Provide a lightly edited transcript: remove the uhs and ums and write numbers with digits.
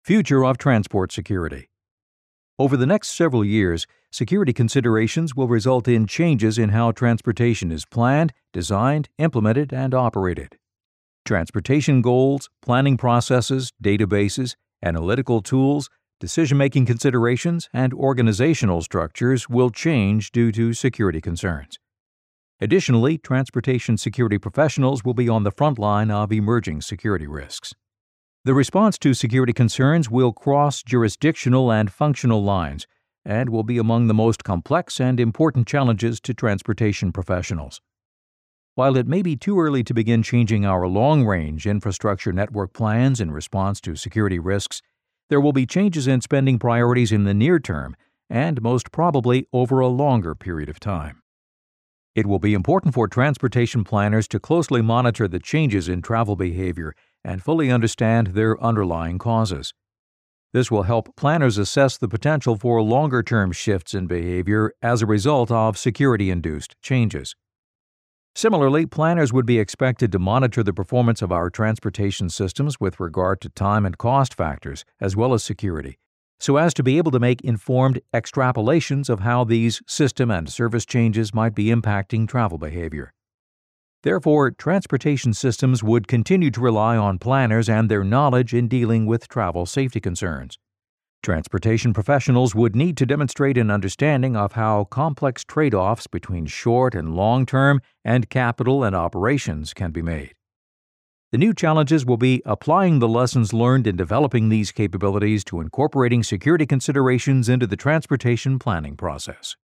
Future of transport security. Over the next several years, security considerations will result in changes in how transportation is planned, designed, implemented, and operated. Transportation goals, planning processes, databases, analytical tools, decision-making considerations, and organizational structures will change due to security concerns. Additionally, transportation security professionals will be on the front line of emerging security risks. The response to security concerns will cross jurisdictional and functional lines and will be among the most complex and important challenges to transportation professionals. While it may be too early to begin changing our long-range infrastructure network plans in response to security risks, there will be changes in spending priorities in the near term and most probably over a longer period of time. It will be important for transportation planners to closely monitor the changes in travel behavior and fully understand their underlying causes. This will help planners assess the potential for longer-term shifts in behavior as a result of security-induced changes. Similarly, planners would be expected to monitor the performance of our transportation systems with regard to time and cost factors, as well as security, so as to be able to make informed extrapolations of how these system and service changes might be impacting travel behavior. Therefore, transportation systems would continue to rely on planners and their knowledge in dealing with travel safety concerns. Transportation professionals would need to demonstrate an understanding of how complex trade-offs between short and long-term and capital and operations can be made. The new challenges will be applying the lessons learned in developing these capabilities to incorporating security considerations into the transportation planning process.